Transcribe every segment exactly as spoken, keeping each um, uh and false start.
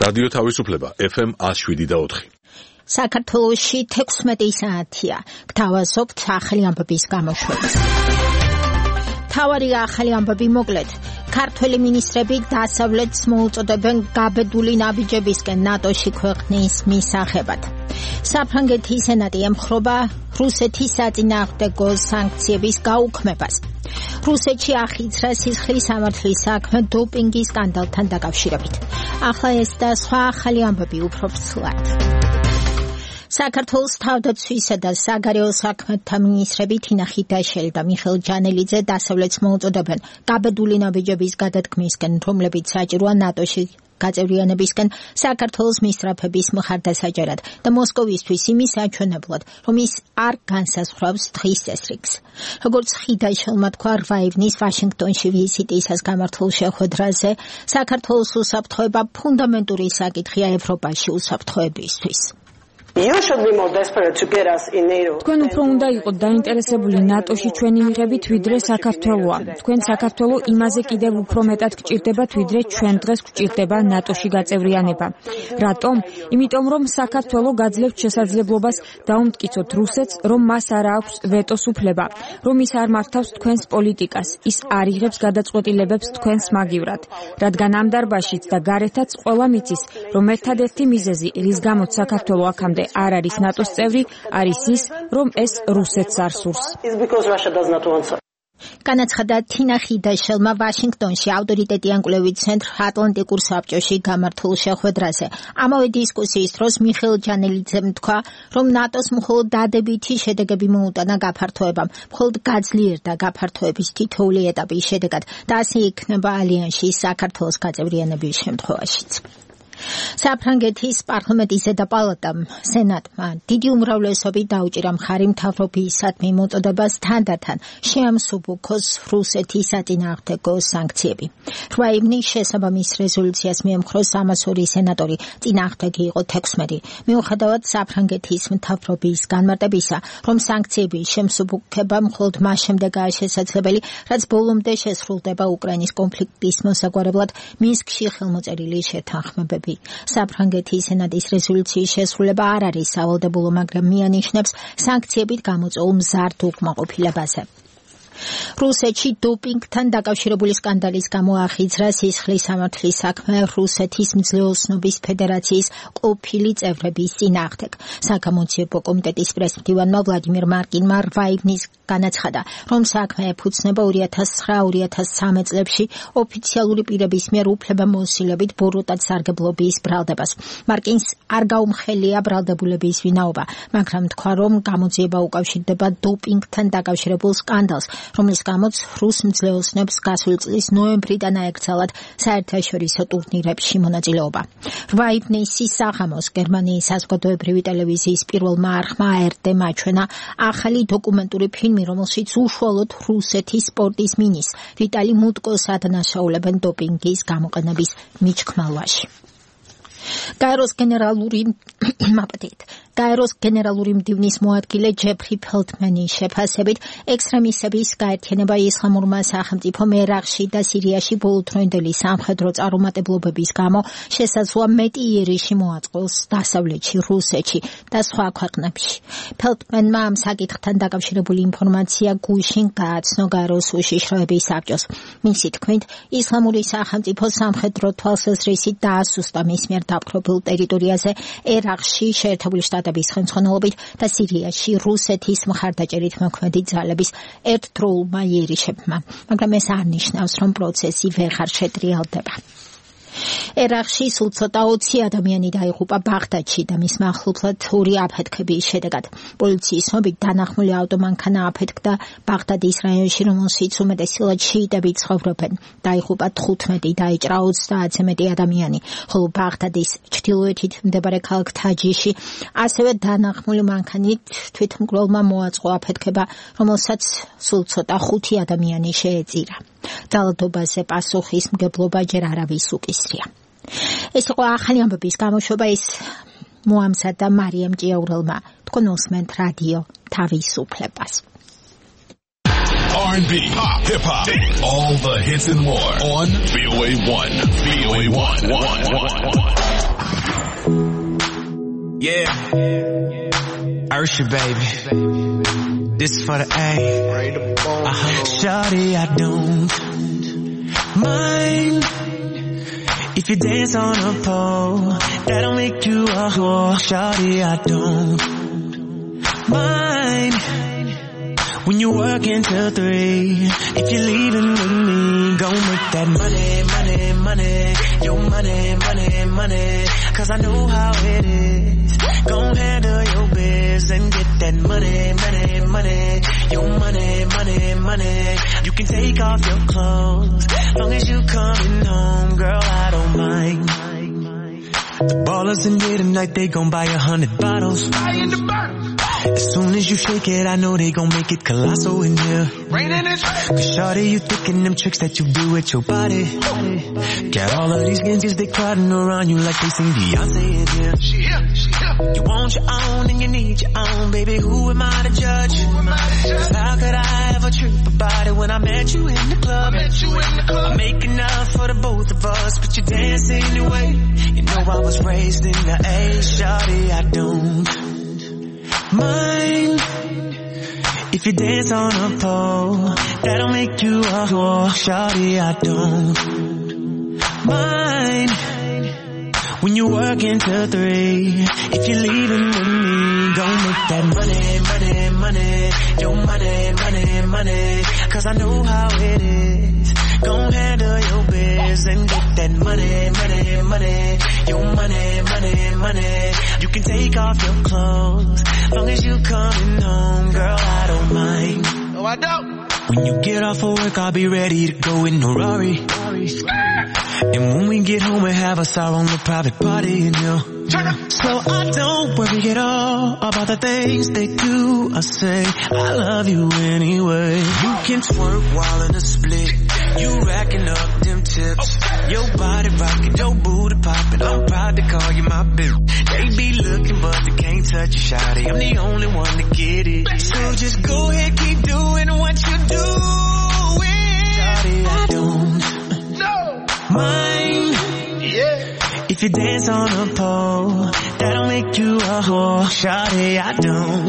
რადიო თავისუფლება ეფ ემ one oh seven point four. საქართველოში თექვსმეტი საათია. გთავაზობთ ახალი ამბების გამოშვებას. თავარი ახალი ამბები მოკლედ. ქართველი მინისტრები დასავლეთს მოუწოდებენ გაბედული ნაბიჯებისკენ ნატოში ქვეყნის მისაღებად. საფრანგეთის სენატი ემხრობა რუსეთის საწინააღმდეგო სანქციების გაუქმებას. რუსეთში ახიძრა სისხლის სამართლის საქმე დოპინგის სკანდალთან დაკავშირებით. ახლა ეს და სხვა ახალი ამბები უფრო ფსლად. საქართველოს თავდაცვისა და საგარეო საქმეთა მინისტრები თინა ხიდაშელი და მიხეილ ჯანელიძე დასავლეთს მოუწოდებენ გაბედული ნაბიჯების გადადგმისკენ, რომლებიც საჭიროა ნატოში გაწევრიანებისკენ საქართველოს მისწრაფების მხარდასაჭერად და მოსკოვისთვის იმის საჩვენებლად, რომ ის არ განსაზღვრავს დღის წესრიგს. როგორც ხიდაშელმა თქვა რვა ივნის ვაშინგტონში ვიზიტისას გამართულ შეხვედრაზე, საქართველოს უსაფრთხოება ფუნდამენტური საკითხია ევროპაში უსაფრთხოებისთვის. თქვენ უფრო უნდა იყოთ დაინტერესებული ნატოში ჩვენი მიღებით, ვიდრე საქართველოა. თქვენ საქართველო იმაზე კიდევ უფრო მეტად გჭირდებათ, ვიდრე ჩვენ დღეს გჭირდება ნატოში გაწევრიანება. რატომ? იმიტომ რომ საქართველო გაძლევთ შესაძლებლობას დაუმტკიცოთ რუსეთს, რომ მას არ აქვს ვეტოს უფლება, რომ ის არ მართავს თქვენს პოლიტიკას, ის არ იღებს გადაწყვეტილებებს თქვენს მაგივრად. რადგან ამ დარბაზშიც და გარეთაც ყველა მიცის, რომ ერთადერთი მიზეზი, რის გამოც საქართველო აქამდე არ არის ნატოს წევრი, არის ის, რომ ეს რუსეთს არ სურს. განაცხადა თინა ხიდაშელმა ვაშინგტონში ავტორიტეტიან კვლევით ცენტრ ატლანტიკურ საბჭოში გამართულ შეხვედრაზე. ამავე დისკუსიის დროს მიხეილ ჯანელიძემ თქვა, რომ ნატოს მხოლოდ დადებითი შედეგები მოუტანა გაფართოებამ, მხოლოდ გაძლიერდა გაფართოების თითოეული ეტაპის შედეგად და ასე იქნება ალიანსში საქართველოს გაწევრიანების შემთხვევაშიც. საფრანგეთის პარლამენტის ზედა პალატამ სენატმა დიდი უმრავლესობით დაუჭირა მხარი მთავრობისადმი მოწოდებას თანდათან შეამსუბუქოს რუსეთის საწინააღმდეგო სანქციები. რვა ივნის შესაბამის რეზოლუციას მიემხრო სამას ორი სენატორი, წინააღმდეგი იყო თექვსმეტი. მიუხედავად საფრანგეთის მთავრობის განმარტებისა, რომ სანქციების შემსუბუქება მხოლოდ მას შემდეგაა შესაძლებელი, რაც ბოლომდე შესრულდება უკრაინის კონფლიქტის მოსაგვარებლად, მინსკში ხელმოწერილი შეთანხმებები. საფრანგეთის სენატის რეზოლუციის შესრულება არ არის სავალდებულო, მაგრამ მიანიშნებს სანქციებით გამოწვეულ მზარდ უკმაყოფილებაზე. რუსეთში დოპინგთან დაკავშირებული სკანდალის გამო ახიძრა სისხლის სამართლის საქმე რუსეთის მძლეოსნობის ფედერაციის ყოფილი წევრების წინააღმდეგ. საკამონციებო კომიტეტის პრეზიდენტმა ვლადიმირ მარკინმა რვა ივნის განაცხადა, რომ საქმე ეფუძნება ორი ათას ცხრა ორი ათას სამი წლებში ოფიციალური პირების მიერ უფლებამოსილებით ბოროტად სარგებლობის ბრალდებას. მარკინს არ გაუმხელია ბრალდებულების ვინაობა, მაგრამ თქვა, რომ გამოძიება უკავშირდება დოპინგთან დაკავშირებულ სკანდალს, რომლის გამოც რუს მძლეოსნებს გასული წლის ნოემბრიდან აეკრძალათ საერთაშორისო ტურნირებში მონაწილეობა. რვა ივნისის საღამოს გერმანიის საზოგადოებრივი ტელევიზიის პირველმა არხმა ა er dე მაჩვენა ახალი დოკუმენტური ფილმი, რომელშიც უშუალოდ რუსეთის სპორტის მინისტრს ვიტალი მუტკოს ადანაშაულებენ დოპინგის გამოყენების მიჩქმალვაში. გაეროს გენერალური მაპატით გაეროს გენერალური მდივნის მოადგილე ჯეფრი ფელდმანის შეფასებით ექსტრემისტების გაერთიანება ისლამურმა სახელმწიფომ ერაყში და სირიაში ბოლოდროინდელი სამხედრო წარუმატებლობების გამო შესაძლოა მეტი იერიში მოაწყოს დასავლეთში, რუსეთში და სხვა ქვეყნებში. ფელდმანმა ამ საკითხთან დაკავშირებული ინფორმაცია გუშინ გააცნო გაეროს უშიშროების საბჭოს. მისი თქმით, ისლამური სახელმწიფო სამხედრო თვალსაზრისით დაასუსტა მის მიერ დაპყრობილ ტერიტორიაზე ერაყში შეერთებული შტატების ხელმძღვანელობით და სირიაში რუსეთის მხარდაჭერით მოქმედი ძალების ერთდროულმა იერიშებმა, მაგრამ ეს არ ნიშნავს, რომ პროცესი ვეღარ შეტრიალდება. ერაყში სულ ცოტა ოცი ადამიანი დაიღუპა ბაღდადში და მის მახლობლად ორი აფეთქების შედეგად. პოლიციის ცნობით დანახმული ავტომანქანა აფეთქდა ბაღდადის რაიონში, რომელშიც უმეტესად შიიტები ცხოვრობენ. დაიღუპა თხუთმეტი, დაიჭრა ოცდაათზე მეტი ადამიანი, ხოლო ბაღდადის ჩრდილოეთით მდებარე ქალაქ თაჯიში ასევე დანახმული მანქანით თვითმკვლელმა მოაწყო აფეთქება, რომელსაც სულ ცოტა ხუთი ადამიანი შეეწირა. ძალადობაზე პასუხისმგებლობა ჯერ არავის უკისრია. ეს იყო ახალი ამბების გამოშვება, ის მოამზადა მარიამ ჭიაურელმა. თქვენ უსმენთ რადიო თავისუფლებას. R and B, pop, hip hop, all the hits and more on V O A one. V O A one. Yeah. Ursha, baby. This is for the A. Uh-huh. Shawty, I don't mind if you dance on a pole. That'll make you a whore. Shawty, I don't mind when you work until three. If you're leaving with me, go make that money, money, money. Your money, money, money. Cause I know how it is. Gon' handle your biz and get that money, money, money. Your money, money, money. You can take off your clothes, long as you coming home, girl, I don't mind. The ballers in here tonight, they gon' buy a hundred bottles. As soon as you shake it, I know they gon' make it colossal in here. Cause shawty, you thinking them tricks that you do with your body. Got all of these ninjas, they crowding around you like they seen Beyonce in here. She here, she here. You want your own and you need your own, baby. Who am I to judge? Cause how could I ever trip about it when I met you in the club? I make enough for the both of us, but you dance anyway. You know I was raised in the A, shawty, I don't mind if you dance on a pole. That'll make you a whore. Shawty, I don't mind when you work until three. If you're leaving with me, go make that money, money, money. Your money, money, money. Cause I know how it is. Gon' handle your biz and get that money, money, money. Your money, money, money. You can take off your clothes, long as you coming home, girl, I don't mind. No, I don't. When you get off of work, I'll be ready to go in a Rari. And when we get home, we have us our own private party, you know. So I don't worry at all about the things they do. I say, I love you anyway. You can twerk while in a split. You racking up them tips. Your body rocking, your booty popping. I'm proud to call you my bitch. They be looking, but they can't touch you, shawty. I'm the only one to get it. So just go ahead, keep doing what you doing. Shawty, I don't mind. Yeah. If you dance on a pole, that'll make you a whore. Shawty, I don't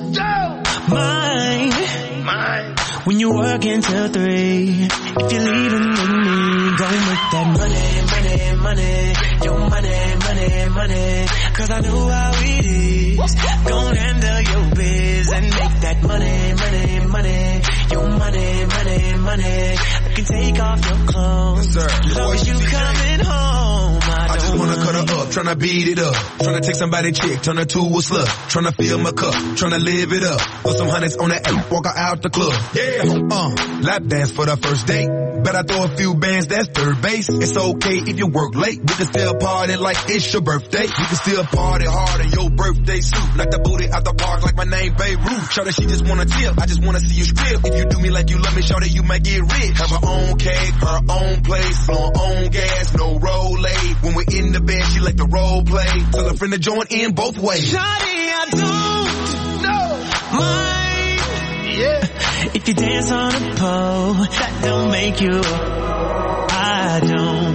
mind. Mind. When you work until three. If you're leaving with me, go make that money, money, money. Your money, money, money. Cause I know how it is. Gon' handle your biz and make that money, money, money. Your money, money, money. I can take off your clothes, yes, sir. As long as you coming home. I, I just wanna cut her up, tryna beat it up. Tryna take somebody chick, turn her to a slut. Tryna fill my cup, tryna live it up. Throw some hundreds on that app, walk her out the club. Yeah, uh, lap dance for the first date. Bet I throw a few bands, that's third base. It's okay if you work late. We can still party like it's your birthday. We can still party hard in your birthday suit. Like the booty out the park like my name Beirut. Shawty, she just wanna tip, I just wanna see you strip. If you do me like you love me, shawty, you might get rich. Have her own cake, her own place, on own gas, no roll aid. When we're in the bed, she like the role play. Tell a friend to join in both ways. Shawty, I don't know mind. Yeah. If you dance on a pole, that don't make you. I don't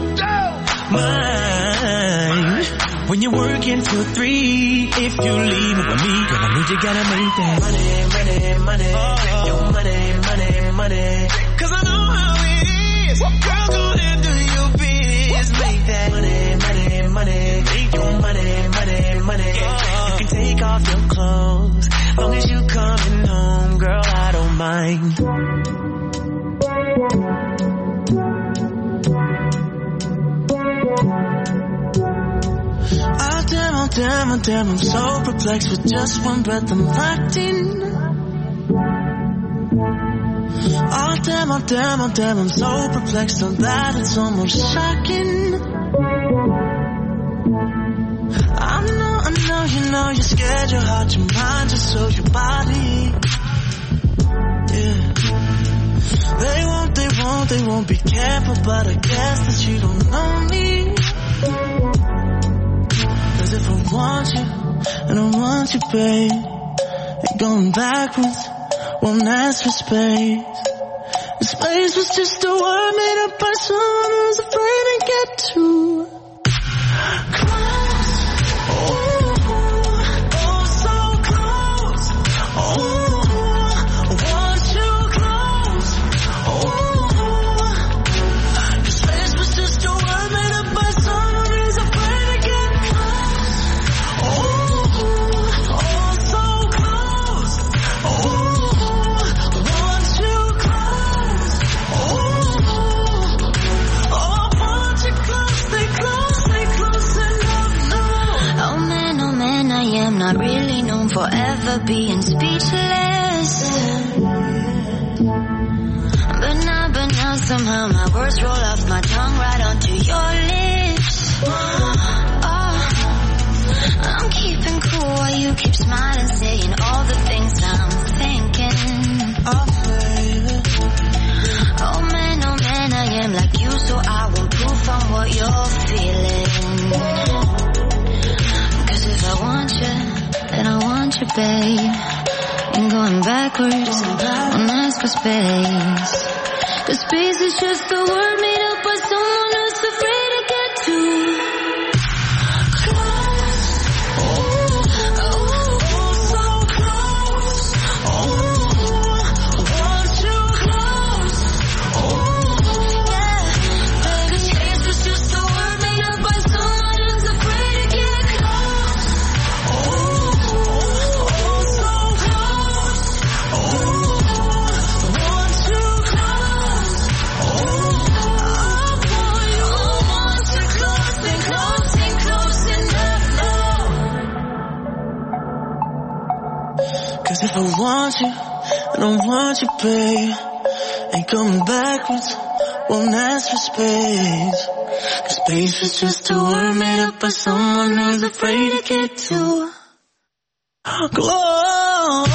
mind when you work until three. If you leave with me, girl, I need you gotta make that money, money, money. Oh. Your money, money, money. Cause I know how it is. Girl, go and do your biz. Make that money, money, money. Your money, money, money. Oh. You can take off your clothes, long as you coming home, girl, I don't mind. Oh damn, oh damn, oh damn, I'm so perplexed. With just one breath I'm locked in. Oh damn, oh damn, oh damn, I'm so perplexed. So that it's almost shocking. I know, I know, you know you're scared. Your heart, your mind, just so your body. Yeah. They won't, they won't, they won't be careful, but I guess that you don't know me. Cause if I want you, and I want you, babe, and going backwards won't ask for space. And space was just a word made up by someone who's afraid to get too close. forever being speechless. But now, but now somehow my words roll off my tongue right onto your lips. Oh, I'm keeping cool while you keep smiling, saying all the things I'm thinking. Oh, baby. Oh man, oh man, I am like you, so I won't proof on what you're feeling. Cause if I want you, then I want you, babe. And going backwards, won't ask for space. Cause space is just a word made up by someone who's afraid to get too close. Oh, oh, oh, so close. Oh, want you close. Oh, yeah. Cause space is just a word made up by someone who's afraid to get close. Oh, oh, so close. Oh, want you close. Oh, boy, oh, want you close and close and close enough, love. Cause if I want you, I don't want you, babe. Ain't coming backwards, won't ask for space. Cause space is just a word made up by someone who's afraid to get too close.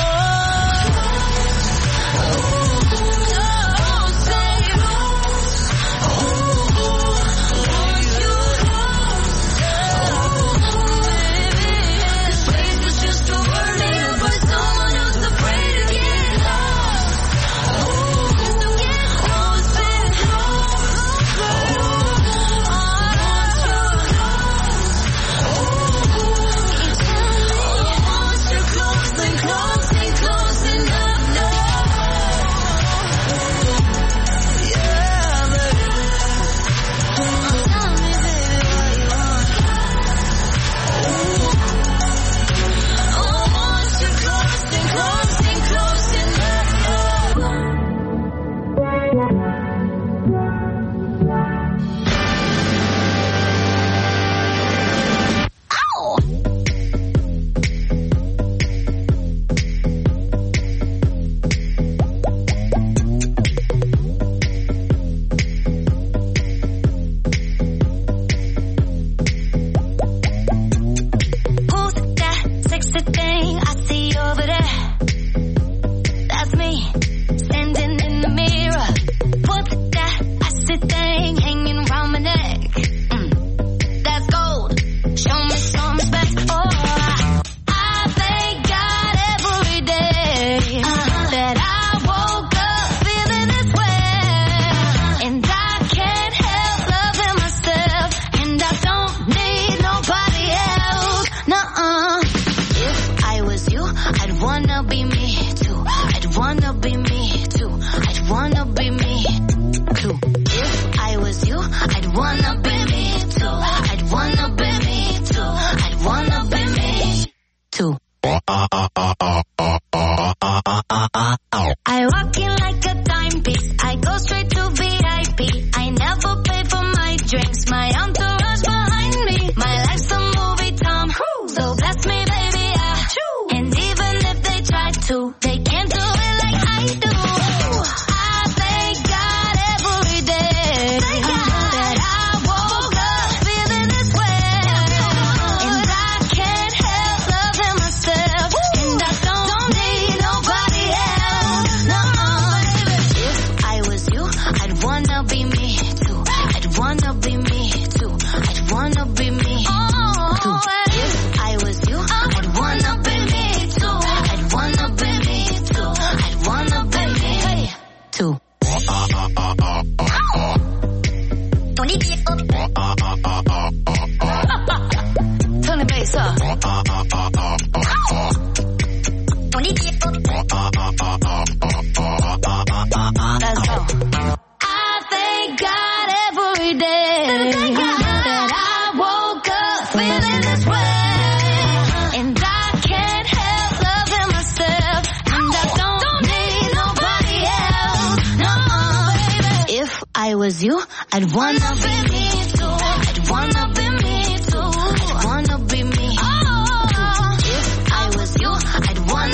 I was you, I'd wanna be me too. I'd wanna be me too. I'd wanna be me. Oh, if I was you, I'd wanna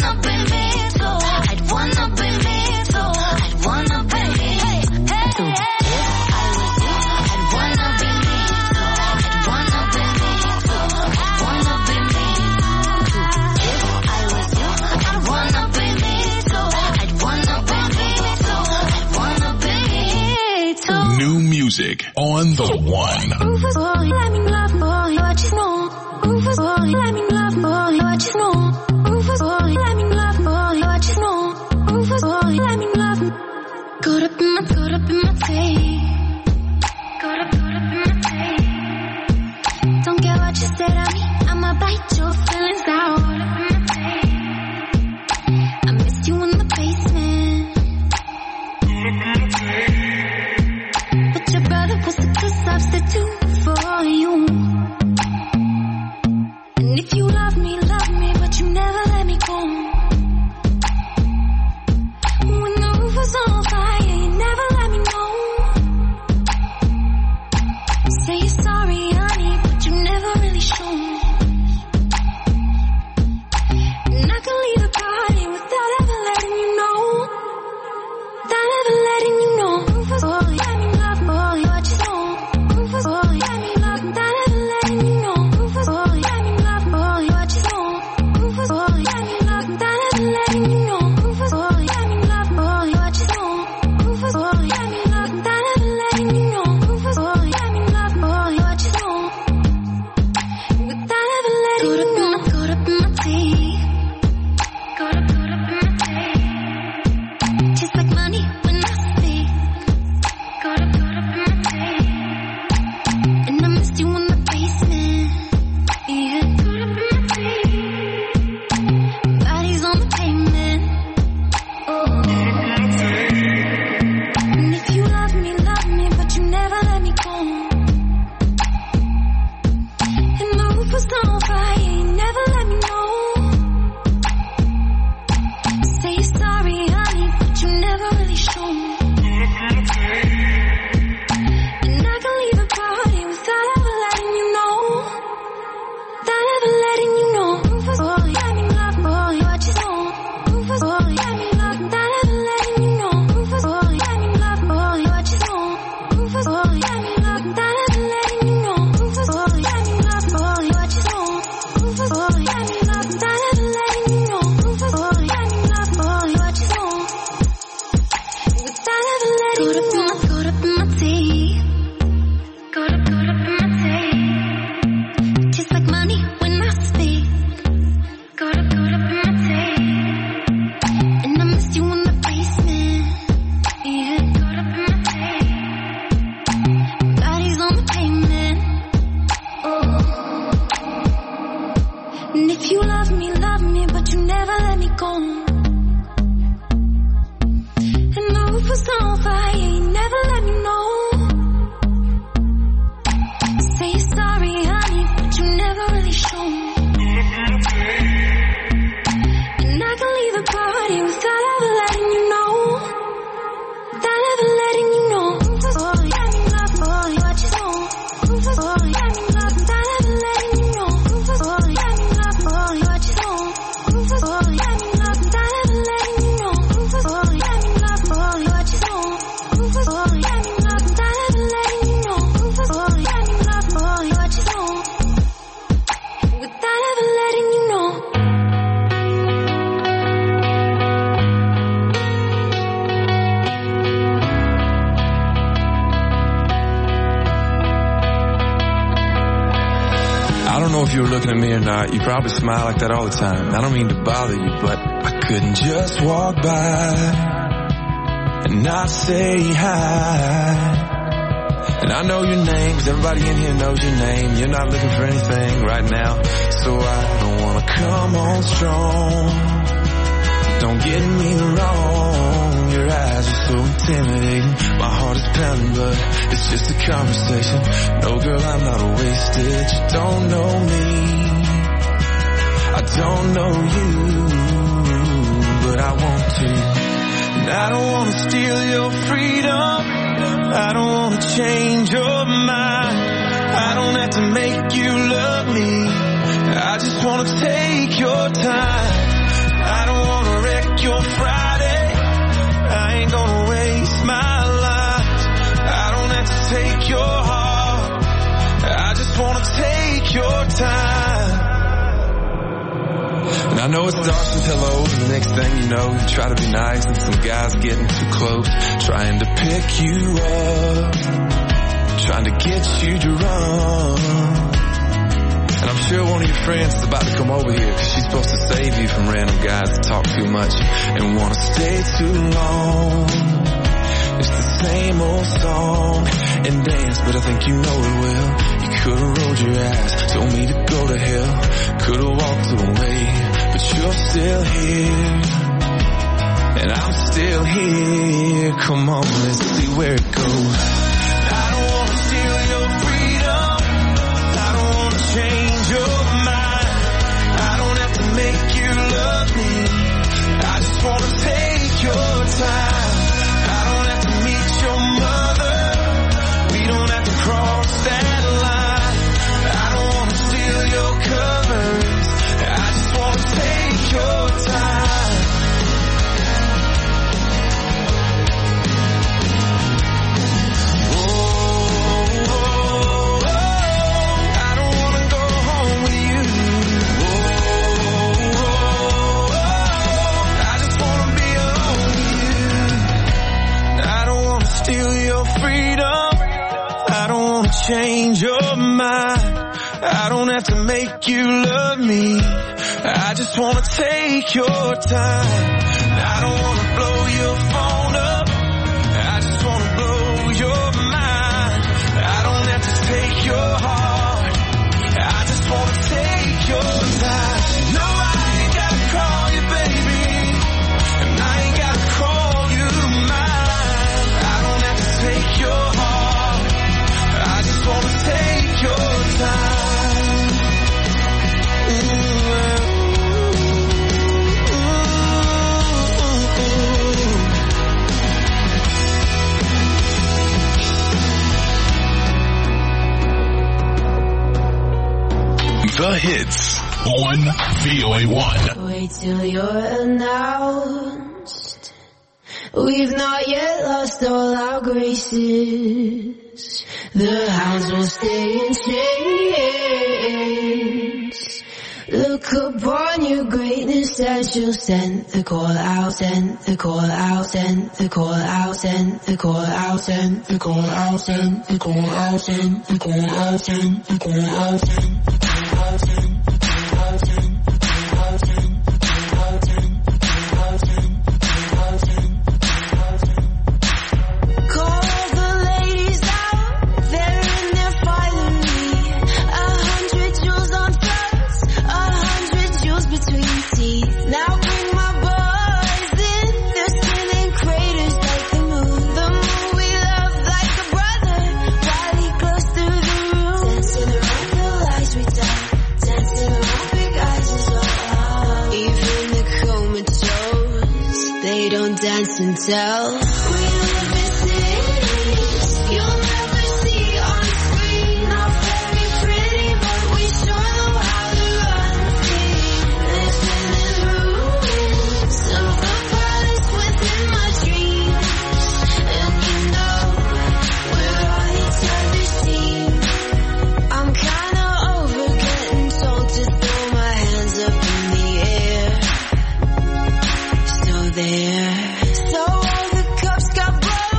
New music on the one. Rufus boy, let me love boy, what you know. Rufus boy, let me love boy, what you know. Rufus boy, let me love boy, what you know. Rufus boy, let me love. Caught up in my, caught up in my tape. Caught up, caught up in my tape. Don't care what you said at me, I'ma bite your feelings out. Caught up in my tape. I miss you in the basement. But your brother was a good substitute for you. And if you love me, love me, but you never let me go. When the roof was on fire, you never let me know. Say you're sorry, honey, but you never really show. And I can leave the party without ever letting you know. Without ever letting you know. Rufus boy, let me love boy, what you know. Rufus boy, let me love, without ever letting you know. Rufus boy, let me love boy, what you know. Rufus boy, let me love, without ever letting you know. Rufus boy, let me love boy, what you know. Rufus boy, let me love, without ever letting you know. Rufus boy, let me love boy, what you know. Without ever letting you know. Caught up in my teeth. Caught up, caught up in my teeth. Just like money when I speak. Caught up, caught up in my teeth. And I missed you in the basement. Yeah, caught up in my teeth. Bodies on the pavement. Oh. And if you love me, love me, but you never let me go. And the roof was on fire, you never let me know. Say you're sorry, honey, but you never really show. And I can leave the party without ever letting you know. Without ever letting you know. Rufus boy, let me love boy, what you know. Rufus boy, let me love, without ever letting you know. Rufus boy, let me love boy, what you know. Rufus boy, let me love, without ever letting you know. Rufus boy, let me love boy, what you know. Rufus boy, let me love, without ever letting you know. Rufus boy, let me love boy, what you know. Without ever letting you know. Caught up in my teeth. Caught up, caught up in my teeth. Just like money when I speak. Caught up, caught up in my teeth. And I missed you in the basement. Yeah, caught up in my teeth. Bodies on the pavement. Oh. And if you love me, love me, but you never let me go. And the roof was on fire, you never let me know. Say you're sorry, honey, but you never really show. And I can leave the party without ever letting you know. Without ever letting you know. Rufus boy, let me love boy, what you know. Rufus boy, let me love, without ever letting you know. Rufus boy, let me love boy, what you know. Rufus boy, let me love, without ever letting you know. Rufus boy, let me love boy, what you know. Rufus boy, let me love, without ever letting you know. Rufus boy, let me love boy, what you know. Without ever letting you know. I don't know if you were looking at me or not. You probably smile like that all the time. I don't mean to bother you, but I couldn't just walk by and not say hi. And I know your name, 'cause everybody in here knows your name. You're not looking for anything right now, so I don't wanna come on strong. Don't get me wrong, your eyes are so intimidating. My heart is pounding, but it's just a conversation. No, girl, I'm not wasted. You don't know me, I don't know you, but I want to. And I don't want to steal your freedom, I don't want to change your mind. I don't have to make you love me, I just want to take your time. I don't want to wreck your Friday, I ain't gonna waste my life. I don't have to take your heart, I just want to take your time. And I I know it starts with hello, and the next thing you know, you try to be nice, and some guy's getting too close, trying to pick you up, trying to get you to run. And I'm sure one of your friends is about to come over here, cause she's supposed to save you from random guys that talk too much and wanna stay too long. It's the same old song and dance, but I think you know it well. You could've rolled your eyes, told me to go to hell, could've walked away, but you're still here, and I'm still here. Come on, let's see where it goes. I don't wanna steal your freedom, I don't wanna change your mind, I don't have to make you love me, I just wanna take your time. I don't have to meet your mother, we don't have to cross that line. I don't wanna steal your covers, I just wanna take your time. Oh, oh, oh, I don't wanna go home with you. Oh, oh, oh, I just wanna be alone with you. I don't wanna steal your freedom, I don't wanna change your mind, I don't have to make you love me, I just wanna take your time. I don't wanna blow your phone up, I just wanna blow your mind, I don't have to take your heart, I just wanna take your time. No, I ain't gotta call you baby, and I ain't gotta call you mine, I don't have to take your heart, I just wanna take your time. The hits on V O A one. Wait till you're announced. We've not yet lost all our graces. The hounds will stay in chains. Look upon your greatness as you'll send the call out, send the call out, send the call out, send the call out, send the call out, send the call out, send the call out, send the call out, send the call out, send the call out, send the call out, send the call out, send the call out, send the call out, send the call out, send. Call the ladies out, they're in their finery. A hundred jewels on fronts, a hundred jewels between teeth. Now bring my boys in, they're spinning craters like the moon. The moon we love like a brother, while he goes through the room. Dancing around the lies we tell, dancing around big eyes is all. Even the comatose, they don't dance and tell. We live in cities you'll never see on screen. Not very pretty, but we sure know how to run free. Living in ruins of the palace within my dreams. And you know, we're all each other's team. I'm kinda over getting told to throw my hands up in the air. So there. So all the cups got broke.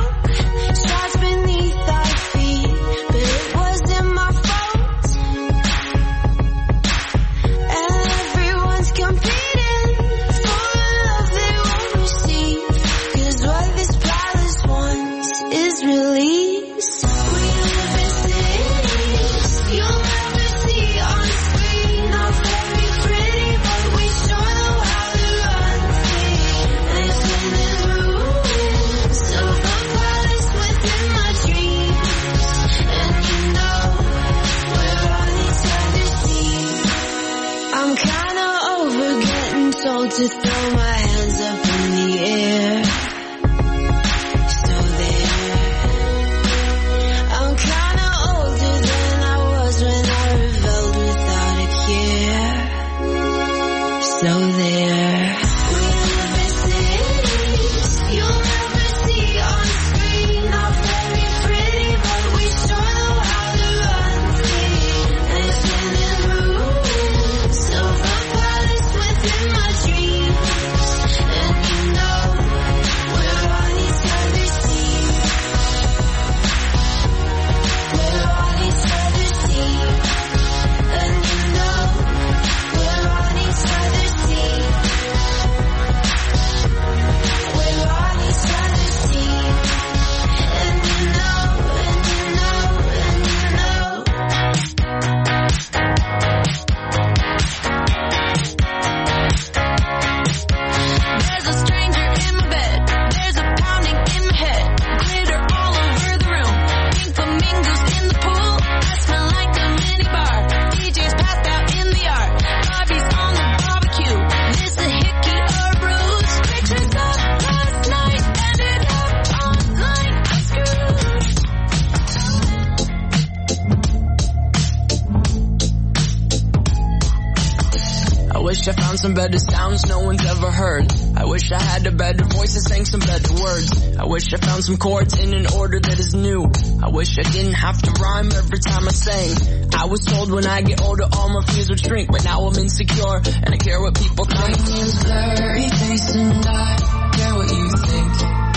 I found some better sounds no one's ever heard. I wish I had a better voice and sang some better words. I wish I found some chords in an order that is new. I wish I didn't have to rhyme every time I sang. I was told when I get older all my fears would shrink, but now I'm insecure and I care what people think. My name's Blurry Face and I care what you think.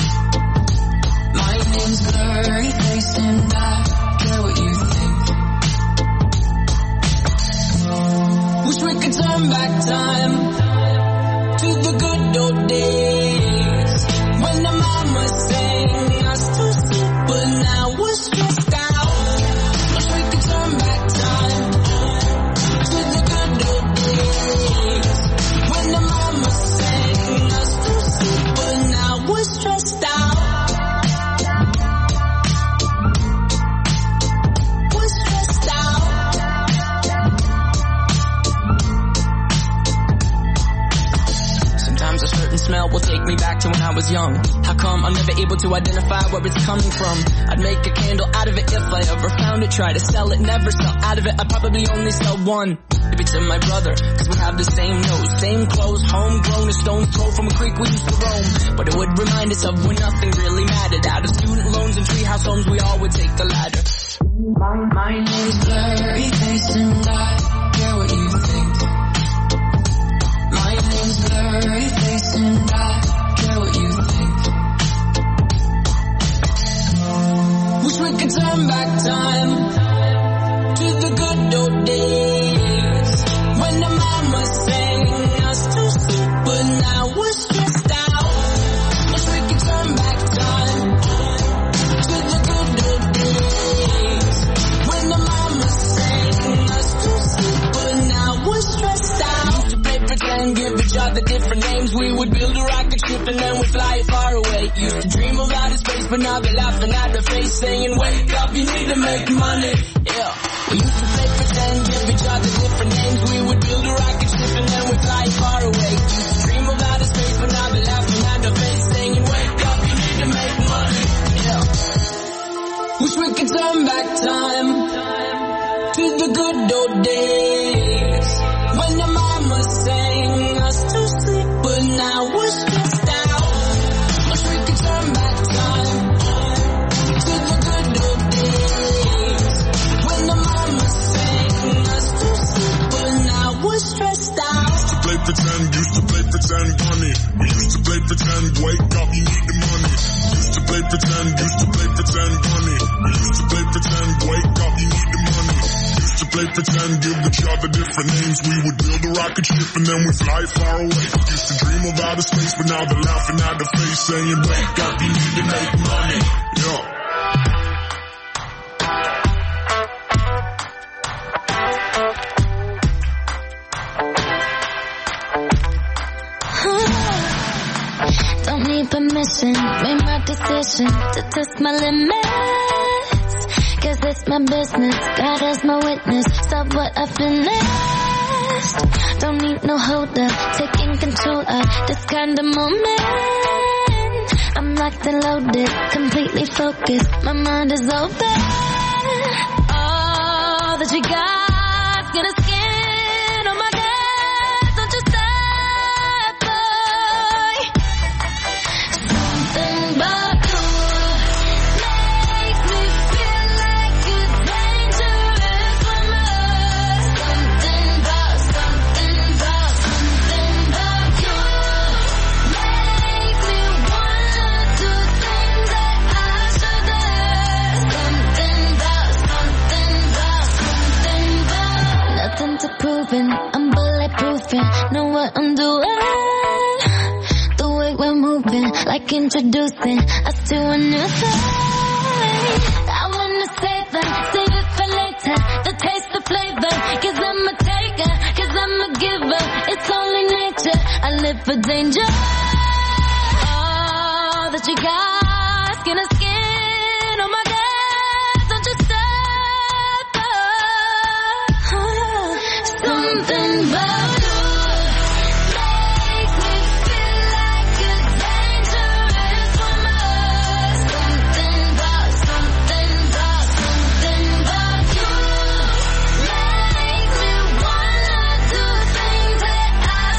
My name's Blurry Face and I care what you think. Wish we could turn back time to the good old days when the mama sang us to sleep, but now we're stressed out. Wish we could turn back time to the good old days when the mama sang us to sleep, but now we're stressed out. We're stressed out. Sometimes a certain smell will take me back to when I was young. How come I'm never able to identify where it's coming from? I'd make a candle out of it if I ever found it. Try to sell it, never sell out of it. I'd probably only sell one. Maybe to my brother, cause we have the same nose, same clothes, homegrown, a stone's throw from a creek we used to roam. But it would remind us of when nothing really mattered. Out of student loans and treehouse homes, we all would take the ladder. My, my name's Blurry Face and I care what you think. My name's Blurry Face and I care what you think. Wish we could turn back time to the good old days when the mama sang us to sleep, but now we're stressed out. Wish we could turn back time to the good old days when the mama sang us to sleep, but now we're stressed out. Used to play pretend, give each other different names. We would build a rocket ship and then we'd fly it far away. Used to dream of outer space, but now they're laughing at the face, saying, wake up, you need to make money. Yeah. We used to play pretend, give each other different names. We would build a rocket ship and then we'd fly far away. Used to dream of outer space, but now they're laughing at the face, saying, wake up, you need to make money. Yeah. Wish we could turn back time to the good old days when the mama sang us to sleep, but now we're stressed out. Wish we could turn back time to the good old days when the mama sang us to sleep, but now we're stressed out. Used to play pretend, used to play pretend, money. We used to play pretend, wake up, you need the money. Used to play pretend, used to play pretend, money. We used to play pretend, wake up, you need the money. Used to play pretend, give each other different names. We would build a rocket ship and then we fly far away. Used to dream of outer space, but now they're laughing at the face, saying, wake up, you need to make money. Yeah. Don't need permission, made my decision to test my limits. Cause it's my business, God is my witness. Stop what I finished. Don't need no holder, taking control of this kind of moment. I'm locked and loaded, completely focused, my mind is open. All that you got's gonna skin on my neck. Don't you stop, boy. Something about you makes me feel like a dangerous woman. Something about, something about, something about you makes me wanna do things that I shouldn't. Something about, something about, something about. Nothing to proving, I'm bulletproofing. Know what I'm doing. The way we're moving, like introducing us to a new thing. I wanna save them, save it for later. The taste, the flavor, cause I'm a taker, cause I'm a giver. It's only nature, I live for danger. All that you got's gonna skin on my neck. Don't you stop, oh. Something about you makes me feel like a dangerous woman. Something about, something about, something about you makes me wanna do things that I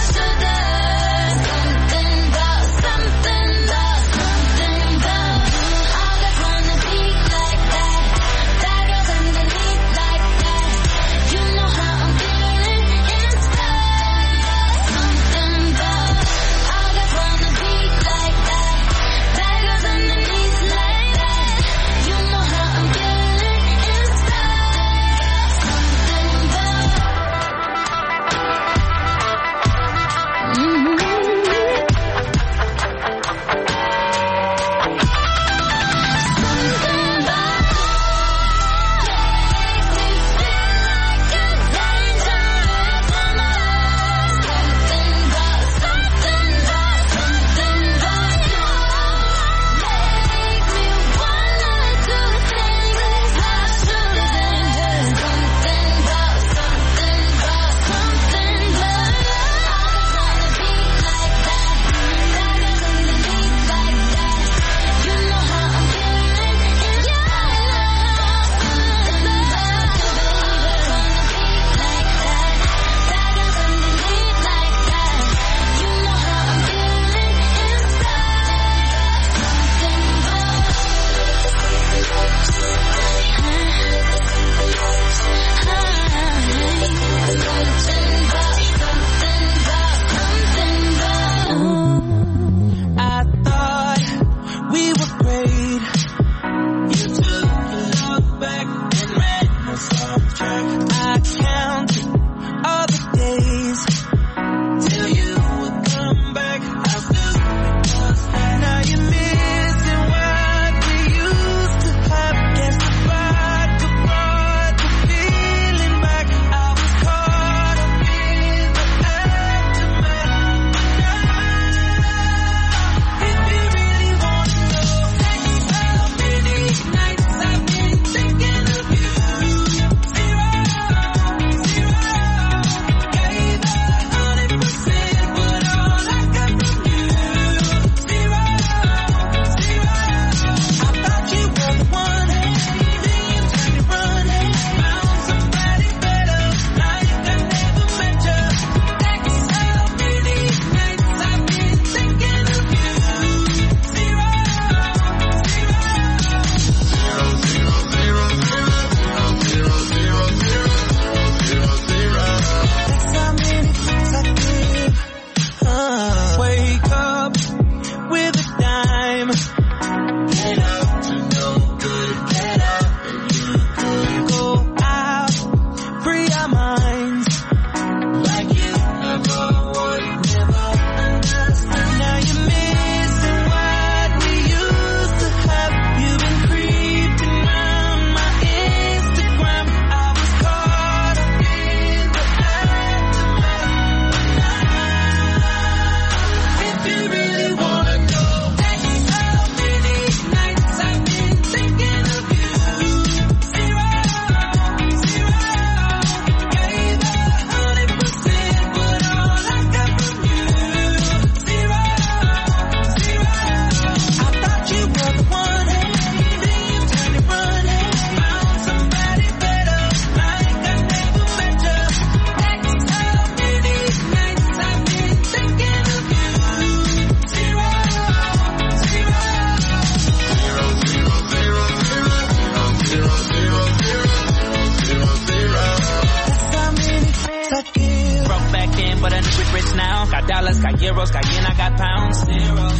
got euros, got yen, I got pounds. Zeros,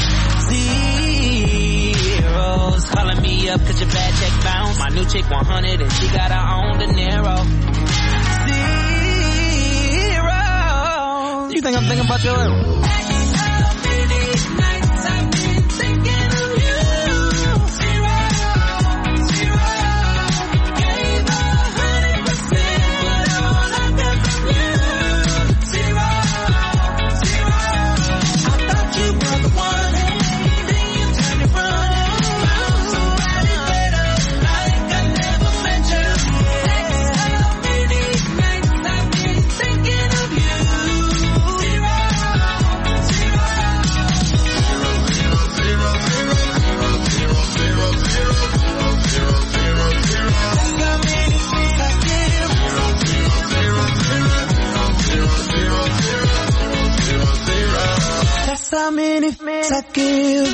zeros. Calling me up cause your bad check bounce. My new chick one hundred and she got her own De Niro. Zeros. You think I'm thinking about your euro? How many minutes I give?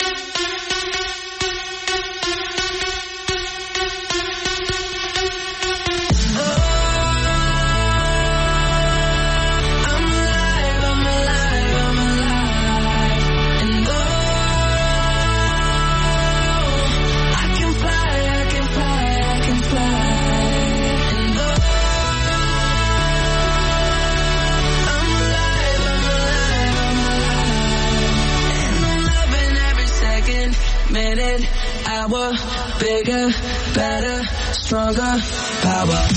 Minute, hour, bigger, better, stronger, power.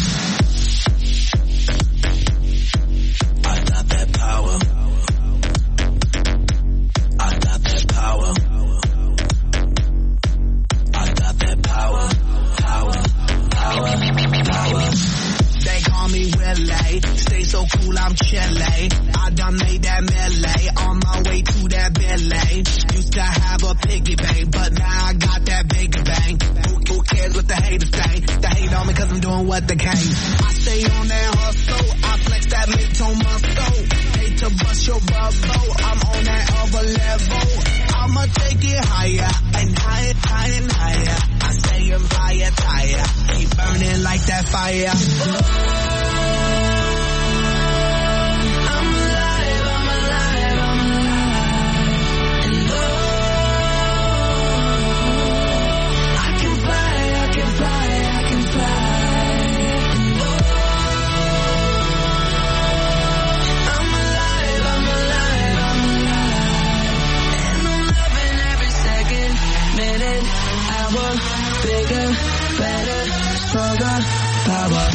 I got that power. I got that power. I got that power. Power, power, power. They call me Willie, stay so cool I'm chilly. I done made that melee, on my way to that Billy. Used to have a piggy bank, but now I got that bigger bang. Who, who cares what the haters think? They hate on me cause I'm doing what they can. I stay on that hustle, I flex that mid-tone muscle. Hate to bust your bubble, I'm on that other level. I'ma take it higher, and higher, higher, and higher. I stay in fire, tire, keep burning like that fire. Bigger, better, stronger, power.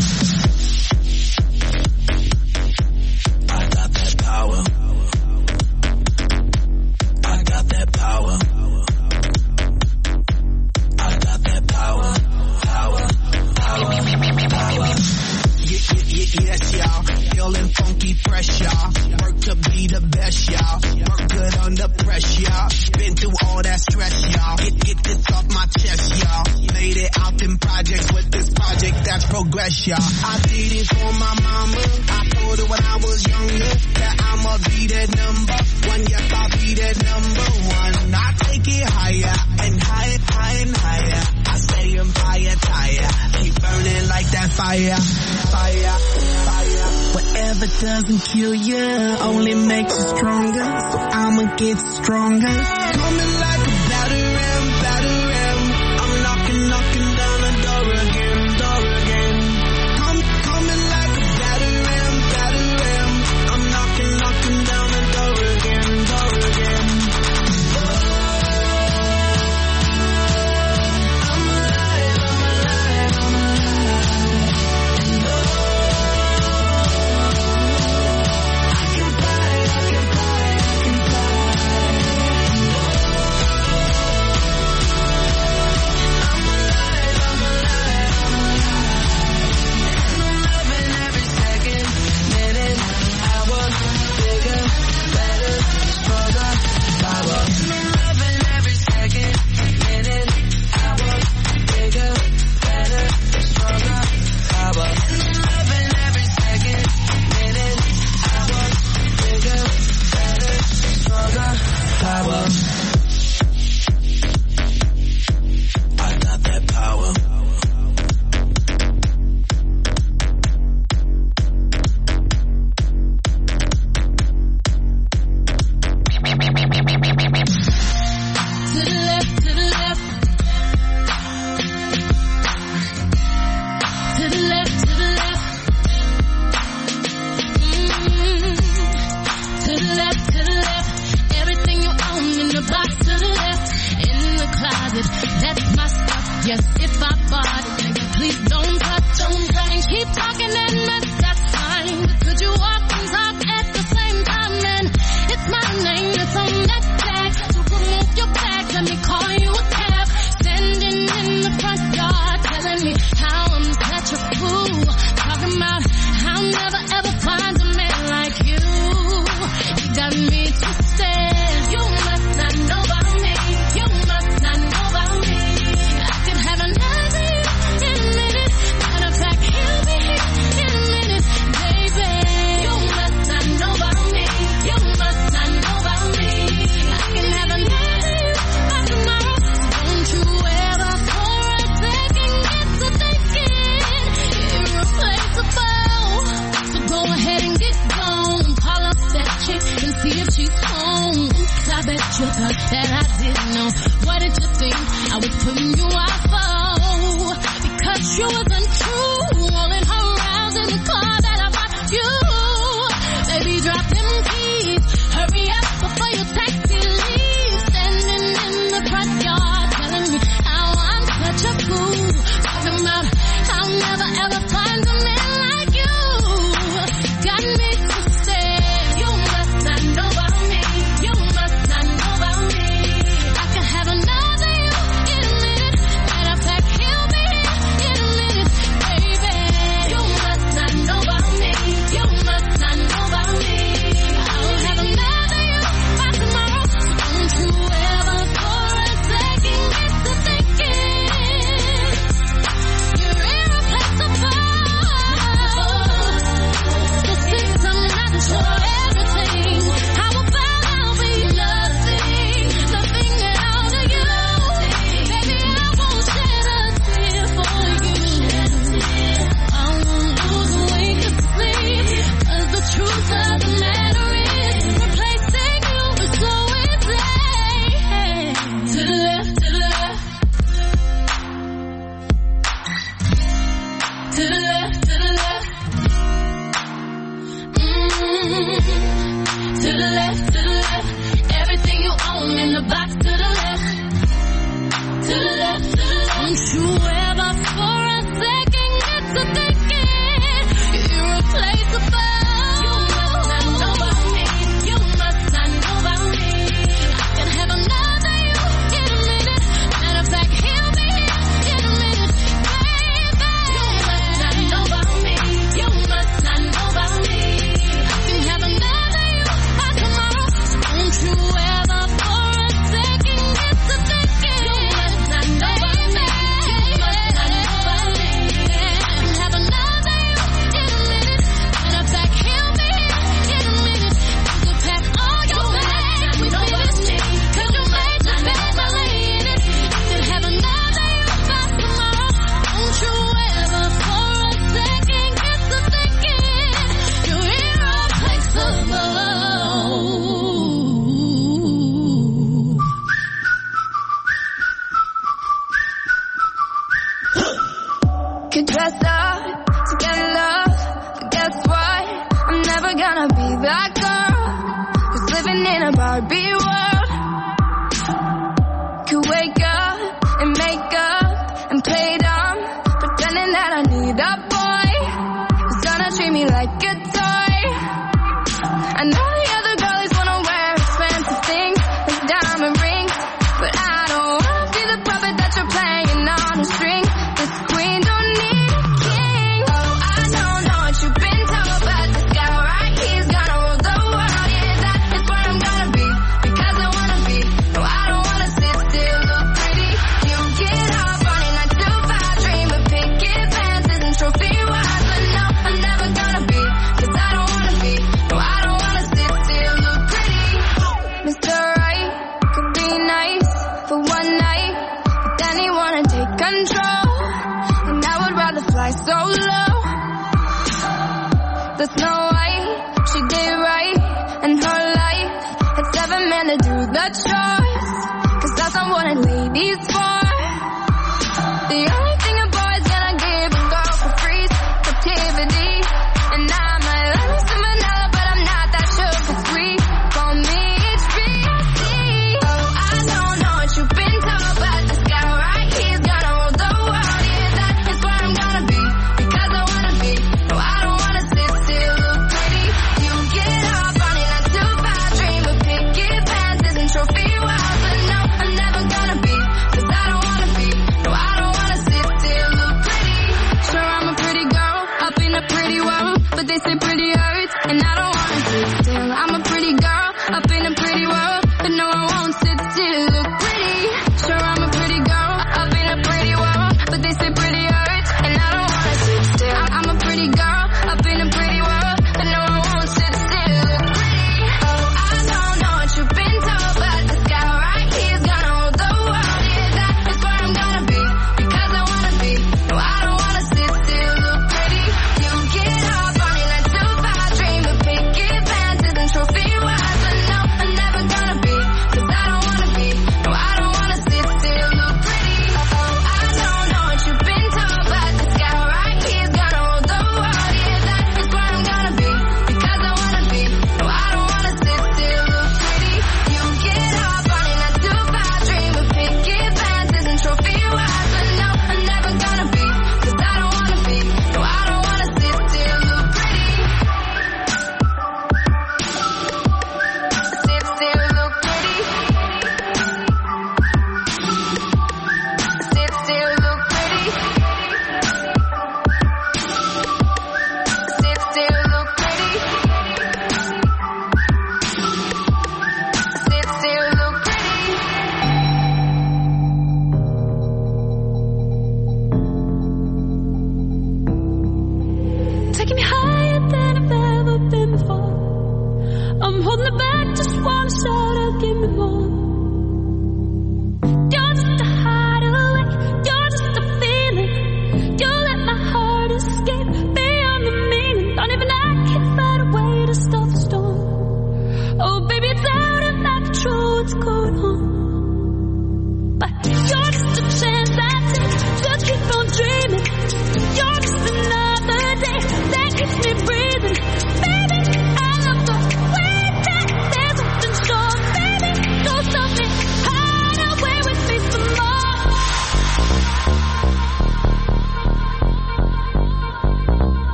I got that power. I got that power. I got that power. Power, power, power. Yeah, yeah, yeah, yes, y'all. Feeling funky, fresh, y'all. Work to be the best, y'all. Work good under pressure, y'all. Been through all that stress, y'all. Get, get this off my chest, y'all. Made it out in projects with this project, that's progress, y'all. I did it for my mama. I told her when I was younger that I'ma be that number one. Yes, I'll be that number one. I take it higher and higher, higher and higher. I stay in fire, tire. Keep burning like that fire, fire, fire. Whatever doesn't kill you only makes you stronger. So I'ma get stronger. Coming like a batter ram, batter ram. I'm knocking, knocking down the door again, door again. Come, coming like a batter ram, batter ram. I'm knocking, knocking down the door again, door again. I'm alive, I'm alive, I'm alive. And oh, I can fly, I can fly, I can fly. it. That's my stuff. Yes, if I bought it, nigga, please don't touch. Don't touch. And keep talking and mess, that's fine. But could you walk and talk at the same time? And it's my name that's on that tag. So remove your bag, let me call you a cab. Standing in the front yard, telling me how I'm such a fool. Talking about how I'll never ever find a man like you. You got me twisted. You must not know about me. You must not know about me. I could have another you in a minute. Matter of fact, he'll be here in a minute, baby. You must not know about me. You must not know about me. I can have another you by tomorrow. Don't you ever for a second get to thinking irreplaceable. So go ahead and get gone. Call up that chick and see if she's home. Oops, I bet you thought that I didn't know. What did you think I was putting you off for? Because you wasn't true. Rolling her around in the car that I bought you. Baby, drop them keys. Hurry up before your taxi leaves. Standing in the front yard telling me how I'm such a fool. Talking about I'll never ever find a man like you. Got me twisted. You must not know about me. You must not know about me. I can have another you in a minute. Matter of fact, he'll be here in a minute, baby. You must not know about me. You must not know about me. I'll have another you by tomorrow. Don't you ever for a second get to thinking you're irreplaceable. So since I'm not sure everything, how about I'll be nothing, nothing at all to you. Baby, I won't shed a tear for you. I won't lose a wink of sleep, 'cause the truth of the matter is replacing you is so easy. To the left, to the left. To the left, to the left. Mm-hmm. To the left, to the left. Everything you own in the box to the left. To the left, to the left. Don't you ever for a second get to thinking you're irreplaceable. You must not know about me. You must not know about me. I can have another you in a minute. Matter of fact, he'll be here in a minute, baby. You must not know about me. You must not know about me. I can have another you by tomorrow. Don't you ever for a second get to thinking you must not know about me. You must not know about me. I can have another you in a minute. Matter of fact, he'll be here in a minute. You can pack all your bags with me, 'cause you made the bed by laying it. I can have another you by tomorrow. Don't you ever for a second get to thinking you're irreplaceable. Could dress up to get love, but guess what? I'm never gonna be that girl who's living in a Barbie world. Could wake up and make up and play dumb, pretending that I need a boy who's gonna treat me like a toy. I know the other girlies wanna wear expensive things like diamond rings, but I don't wanna be the puppet that you're playing on a string. This queen don't need a king. Oh, I don't know what you've been told, but this guy right here's gonna rule the world. Yeah, that is what I'm gonna be, because I wanna be. No, I don't wanna sit still, look pretty. You get up on a nine to five dream, but picket fences and trophy wives. But no, I'm never gonna be, 'cause I don't wanna be. No, I don't wanna sit still, look pretty. Mister Right could be nice for one night, but then he wanna take control, and I would rather fly solo. The Snow White, she did right in her life, had seven men to do the chores, 'cause that's not what a lady's for. The only thing a boy's gonna give a girl for free is captivity, and I might love me some vanilla, but I'm not that sugar sweet. Call me H B I C. Oh, I don't know what you've been told, but this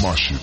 my shit.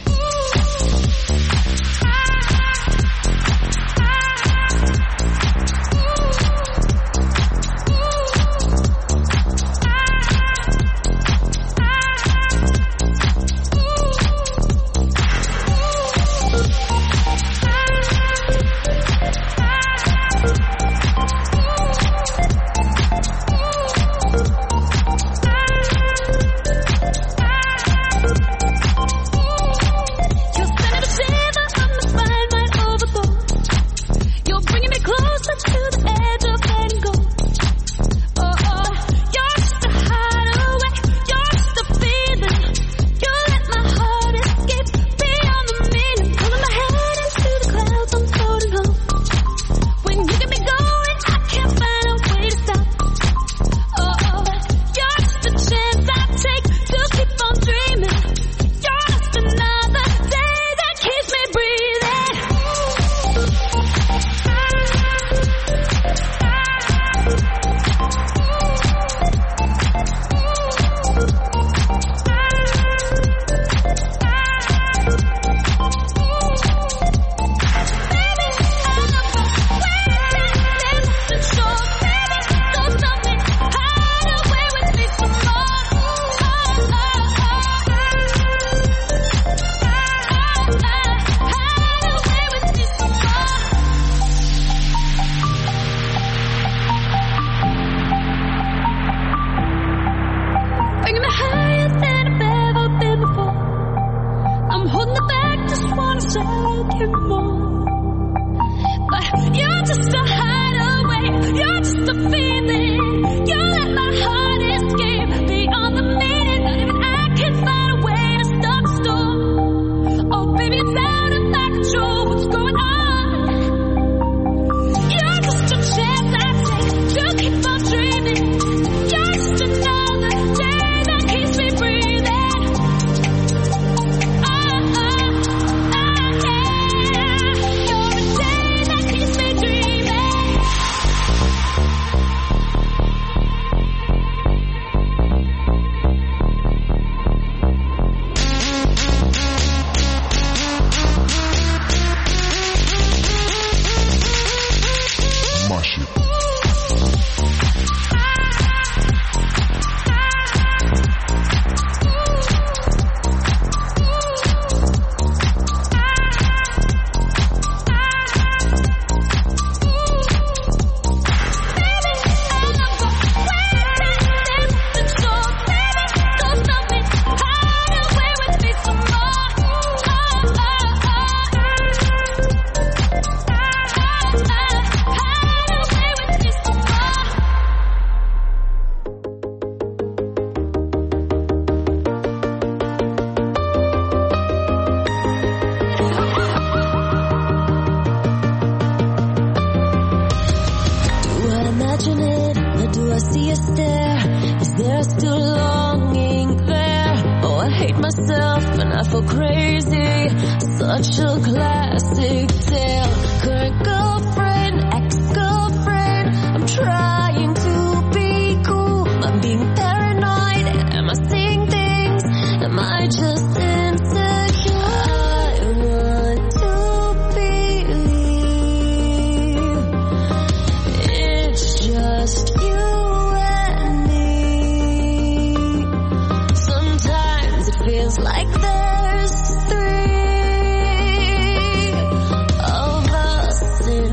Like there's three of us in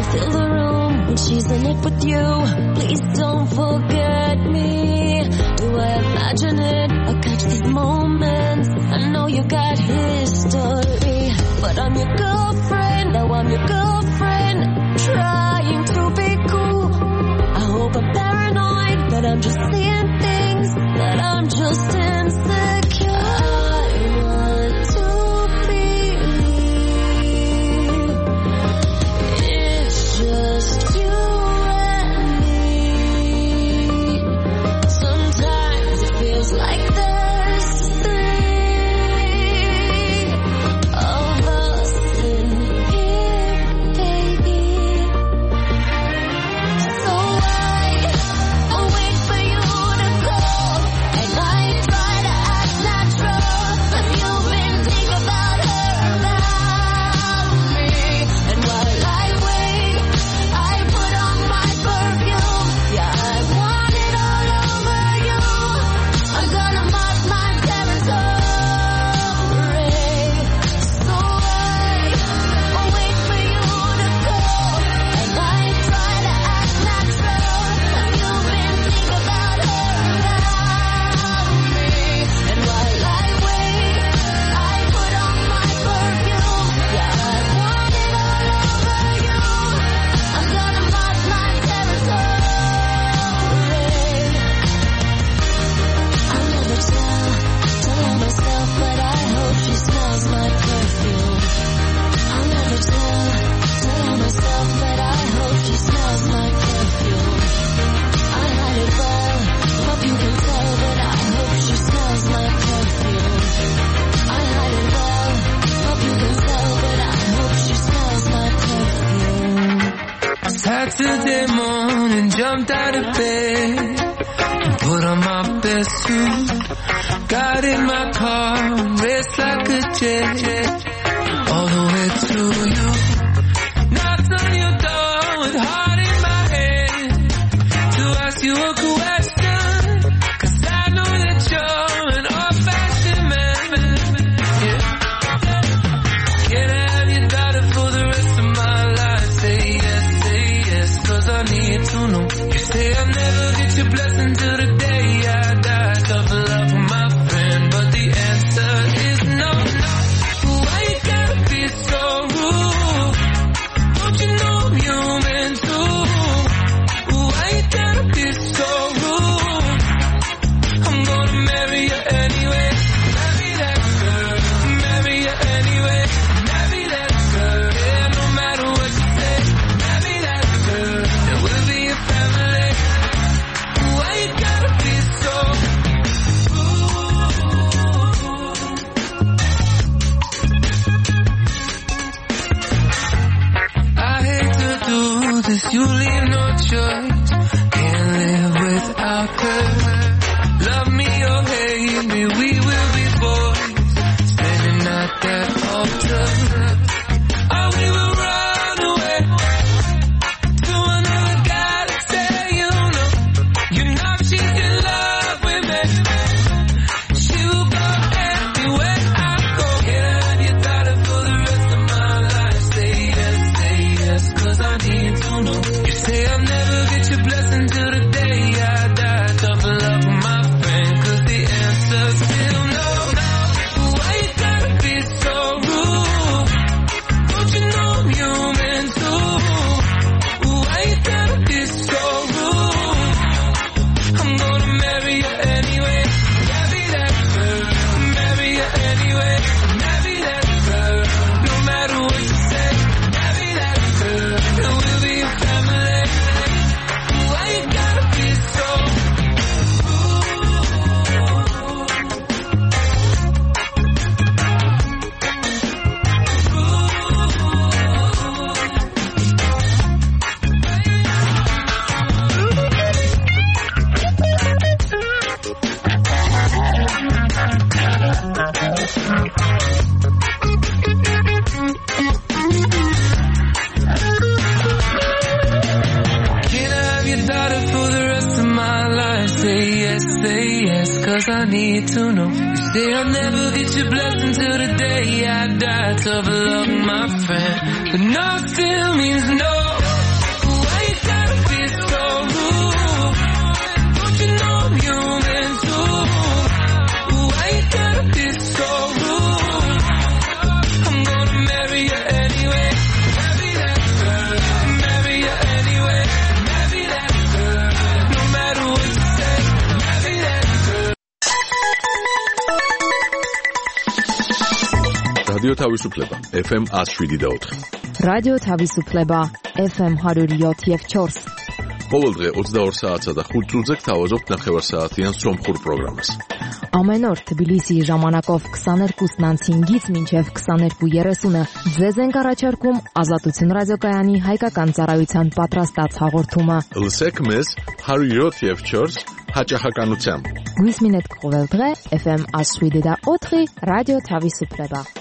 fill the room when she's in it with you. Please don't forget me. Do I imagine it? I catch these moments. I know you got history, but I'm your girlfriend. Now I'm your girlfriend, trying to be cool. I hope I'm paranoid, that I'm just seeing things, that I'm just insecure. I want to believe it's just you and me. Sometimes it feels like there's three of us in here, baby. So I will wait for you to go, and I try to act natural, but you've been thinking about her, about me. And while I wait, I put on my perfume. Yeah, I want it all over you. I'm gonna mark my territory. So I will wait for you to go, and I try to act natural, but you've been thinking about her, about me. And while I wait, I put on my perfume. Yeah, I want it all over you. I'm gonna mark my territory. I'll never tell, tell myself, but I hope she smells my perfume. I'll never tell, tell myself, but I hope she smells my perfume. I hide it well, hope you can tell, but I hope she smells my perfume. I hide it well, hope you can tell, but I hope she smells my perfume. Saturday morning, jumped out of bed and put on my best suit. Got in my car and raced like a jet all the way to you. Knocked on your door with heart in my head to ask you a question, 'cause I know that you're an old-fashioned man. Yeah. Can I have your daughter for the rest of my life? Say yes, say yes, 'cause I need to know. You say I'll never get your blessing till the day I die. Tough love for my friend, but the answer is no, no. Why you gotta be so rude? Don't you know I'm human too? Why you gotta be so rude? I'm gonna marry you anyway. Marry that girl. Marry you anyway. Marry that girl. Yeah, no matter what you say. Marry that girl. And we'll be a family. Why you gotta be so rude? I hate to do this, you leave no choice. Can't live without her. Love me or hate me, we will be boys, standing at that altar. Or we will run away to another guy to say, you know, you know she's in love with me. She will go anywhere I go. Can I have your daughter for the rest of my life? Say yes, say yes, 'cause I need to know. You say I'll never get your blessing till the day I die. Tough love for my friend, 'cause the answer's still no, no. Why you gotta be so rude? Don't you know I'm human too? Why you gotta be so rude? I'm gonna marry you anyway. Marry that girl. Marry you anyway. Marry that girl. No matter what you say. Marry that girl. And we'll be a family. Why you gotta be so Can I have your daughter for the rest of my life? Say yes, say yes, 'cause I need to know. You say I'll never get your blessing till the day I die. Tough love, my friend, but no still means no. რადიო თავისუფლება ეფ ემ one oh seven და four. რადიო თავისუფლება ეფ ემ one oh seven და four. ყოველ დღე ოცდაორ საათსა და ხუთ წუთზე გთავაზობთ ნახევარსაათიან სომხურ პროგრამას. Ամեն օր Թբիլիսի ժամանակով twenty-two-ից five-ից մինչև twenty-two thirty-ը ձեզ ենք առաջարկում Ազատություն ռադիոկայանի հայկական ծառայության պատրաստած հաղորդումը։ Լսեք մեզ one oh seven եւ four հաճախականությամբ։ Գույս մինետ կողել დღე էֆ էմ one oh seven და four ռադիո Թավիսուպլեբա։